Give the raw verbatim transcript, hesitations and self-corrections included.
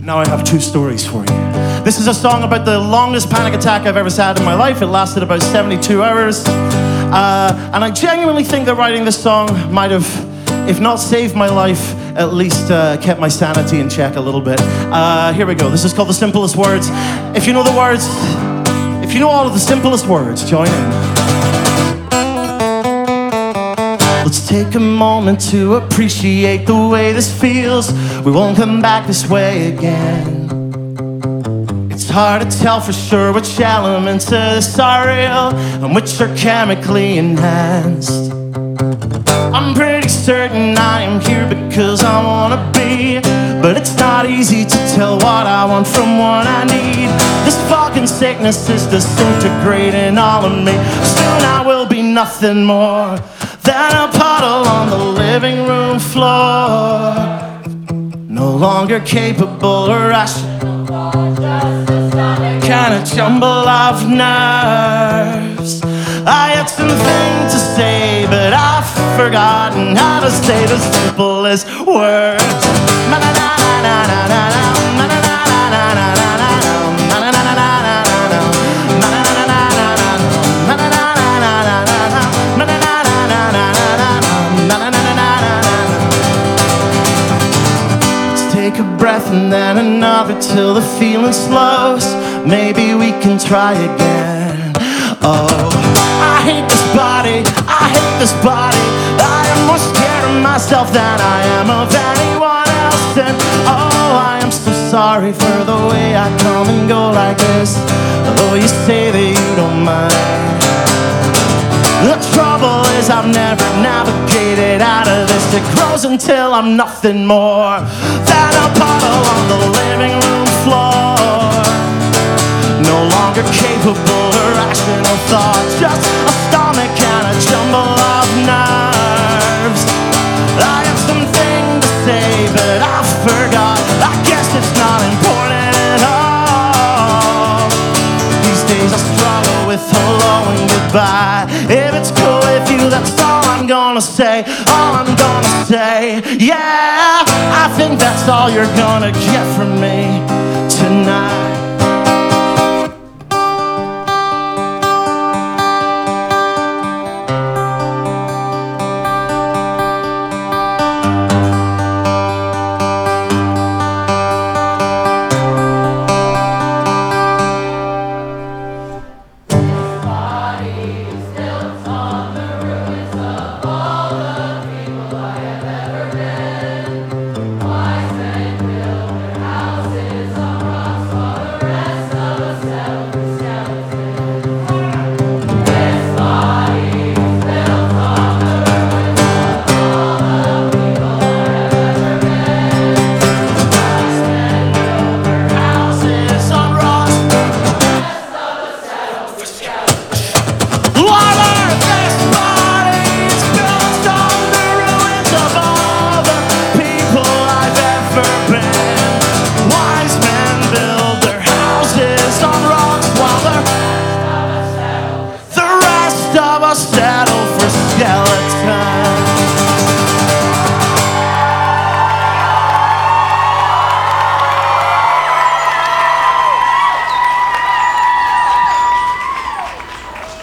Now I have two stories for you. This is a song about the longest panic attack I've ever had in my life. It lasted about seventy-two hours. Uh, and I genuinely think that writing this song might have, if not saved my life, at least uh, kept my sanity in check a little bit. Uh, here we go. This is called The Simplest Words. If you know the words, if you know all of the simplest words, join in. Let's take a moment to appreciate the way this feels. We won't come back this way again. It's hard to tell for sure which elements of this are real and which are chemically enhanced. I'm pretty certain I am here because I wanna be, but it's not easy to tell what I want from what I need. This fucking sickness is disintegrating all of me. Soon I will be nothing more than a puddle on the living room floor. No longer capable or rational, kind of jumble of nerves. I had something to say, but I've forgotten how to say the simplest words. Take a breath and then another till the feeling slows. Maybe we can try again. Oh, I hate this body, I hate this body. I am more scared of myself than I am of anyone else. And oh, I am so sorry for the way I come and go like this. Although you say that you don't mind. The trouble is I've never navigated out of this. It grows until I'm nothing more than a puddle on the living room floor. No longer capable of rational thought, just a stomach and a jumble of nerves. I have something to say, but I forgot. I guess it's not important at all. These days I struggle with hello and goodbye. If it's cool with you, that's all I'm gonna say. All I'm gonna say, yeah. I think that's all you're gonna get from me tonight.